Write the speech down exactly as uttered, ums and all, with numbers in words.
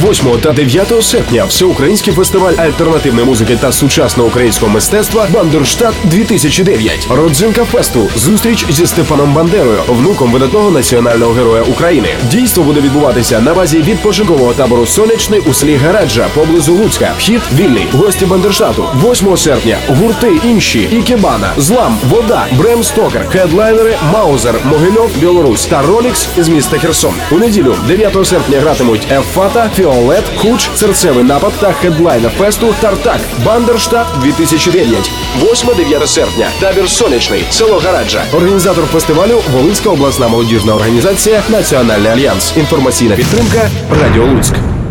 восьмого та дев'ятого серпня всеукраїнський фестиваль альтернативної музики та сучасного українського мистецтва «Бандерштат дві тисячі дев'ять». Родзинка фесту – зустріч зі Степаном Бандерою, внуком видатного національного героя України. Дійство буде відбуватися на базі відпочинкового табору «Сонячний» у селі Гараджа, поблизу Луцька. Вхід вільний. Гості Бандерштату. восьмого серпня гурти інші: Ікебана, Злам, Вода, Брем Стокер, хедлайнери Маузер, Могильов, Білорусь та Ролікс з міста Херсон. У неділю, дев'ятого серпня, гратимуть Ефата, Фіолет, Хуч, Серцевий напад та хедлайнер фесту Тартак. Бандерштат дві тисячі дев'ять. восьмого-дев'ятого серпня. Табір «Сонячний», село Гараджа. Організатор фестивалю – Волинська обласна молодіжна організація «Національний альянс». Інформаційна підтримка – Радіо Луцьк.